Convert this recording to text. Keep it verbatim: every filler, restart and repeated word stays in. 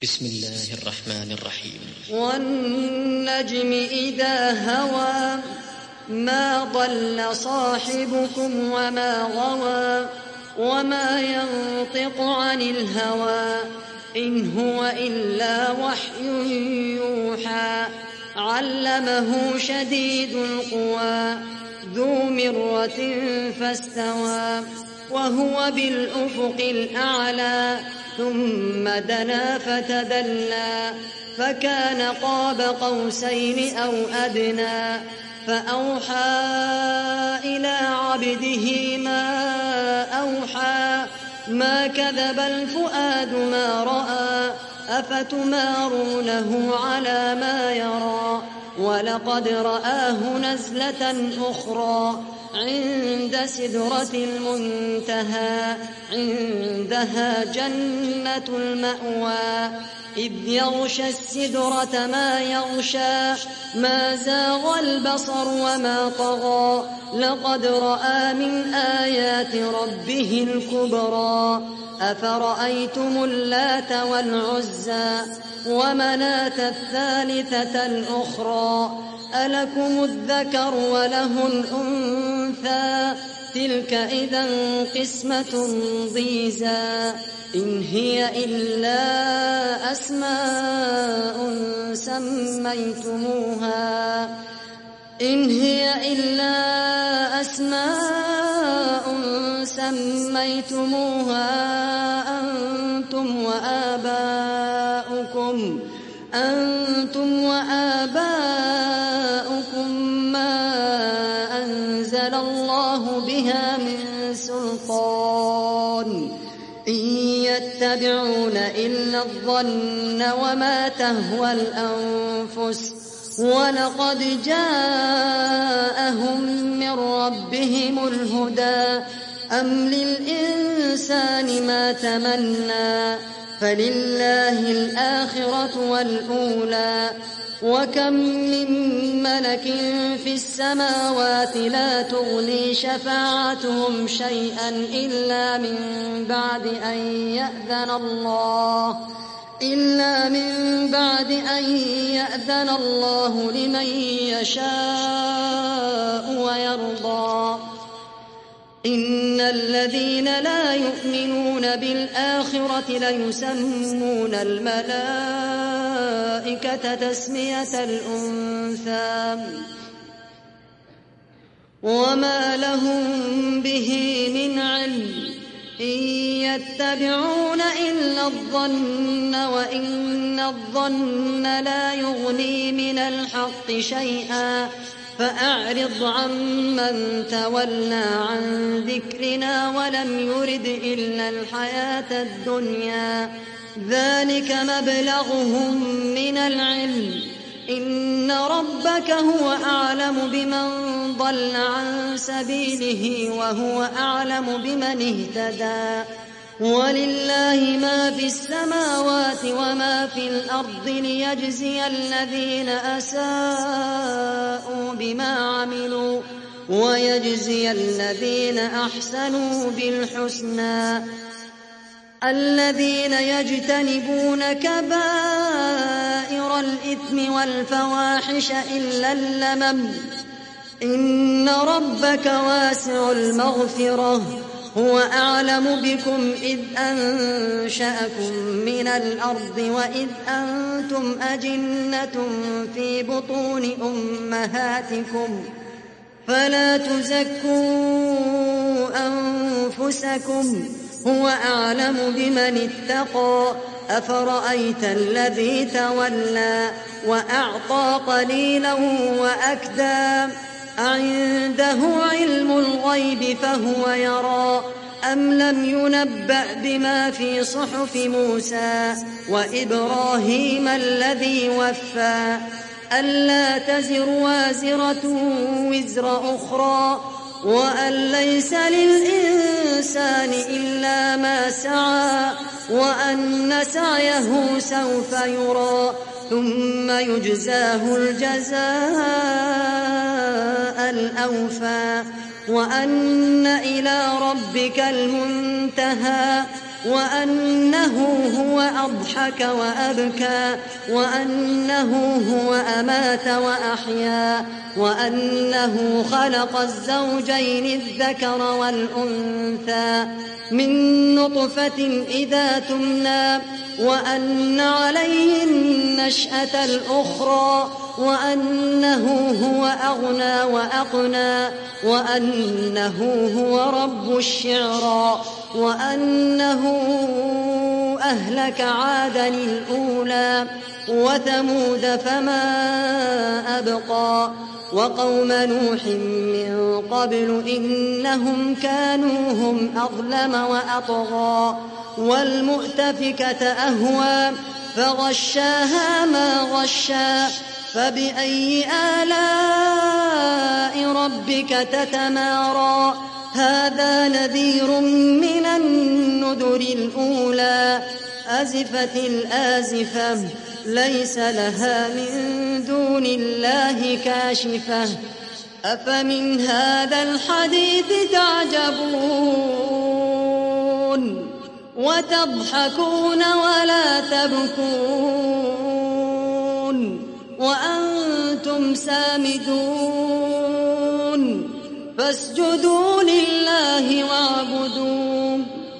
بسم الله الرحمن الرحيم. والنجم إذا هوى ما ضل صاحبكم وما غوى وما ينطق عن الهوى إن هو إلا وحي يوحى علمه شديد القوى ذو مرة فاستوى وهو بالأفق الأعلى ثم دنا فتدلى فكان قاب قوسين أو أدنى فأوحى إلى عبده ما أوحى ما كذب الفؤاد ما رأى أفتمارونه على ما يرى ولقد رآه نزلة أخرى عند سدرة المنتهى عندها جنة المأوى إذ يغشى السدرة ما يغشى ما زاغ البصر وما طغى لقد رأى من آيات ربه الكبرى أفرأيتم اللات والعزى ومناة الثالثة الأخرى ألكم الذكر وله الأنثى تلك إذا قسمة ضيزى إن هي إلا أسماء سميتموها إن هي إلا أسماء سميتموها أنتم وآباؤكم أنتم وآباؤكم ما أنزل الله بها من سلطان إن يتبعون إلا الظن وما تهوى الأنفس ولقد جاءهم من ربهم الهدى أم للإنسان ما تمنى فلله الآخرة والأولى وكم من ملك في السماوات لا تغني شفاعتهم شيئا إلا من بعد أن يأذن الله إلا من بعد أن يأذن الله لمن يشاء ويرضى إن الذين لا يؤمنون بالآخرة ليسمون الملائكة تسمية الأنثى وما لهم به من علم إن يتبعون إلا الظن وإن الظن لا يغني من الحق شيئا فأعرض عمن تولى عن ذكرنا ولم يرد إلا الحياة الدنيا ذلك مبلغهم من العلم إن ربك هو أعلم بمن ضل عن سبيله وهو أعلم بمن اهتدى ولله ما في السماوات وما في الأرض ليجزي الذين أساءوا بما عملوا ويجزي الذين أحسنوا بالحسنى الذين يجتنبون كبائر الإثم والفواحش إلا اللمم إن ربك واسع المغفرة هو أعلم بكم إذ أنشأكم من الأرض وإذ أنتم أجنة في بطون أمهاتكم فلا تزكوا أنفسكم هو أعلم بمن اتقى أفرأيت الذي تولى وأعطى قليلا وأكدى أعنده علم الغيب فهو يرى أم لم ينبأ بما في صحف موسى وإبراهيم الذي وفى ألا تزر وازرة وزر أخرى وأن ليس للإنسان إلا ما سعى وأن سعيه سوف يرى ثم يجزاه الجزاء الأوفى وأن إلى ربك المنتهى وأنه هو أضحك وأبكى وأنه هو أمات وأحيا وأنه خلق الزوجين الذكر والأنثى من نطفة إذا تمنى وأن عليه النشأة الأخرى وأنه هو أغنى وأقنى وأنه هو رب الشعرى وأنه أهلك عادا الأولى وثمود فما أبقى وقوم نوح من قبل إنهم كانوا هم أظلم وأطغى والمؤتفكة أهوى فغشاها ما غشا فبأي آلاء ربك تتمارى هذا نذير من النذر الأولى أزفت الآزفة ليس لها من دون الله كاشفة أفمن هذا الحديث تعجبون وتضحكون ولا تبكون وأنتم سامدون فاسجدوا لله واعبدوا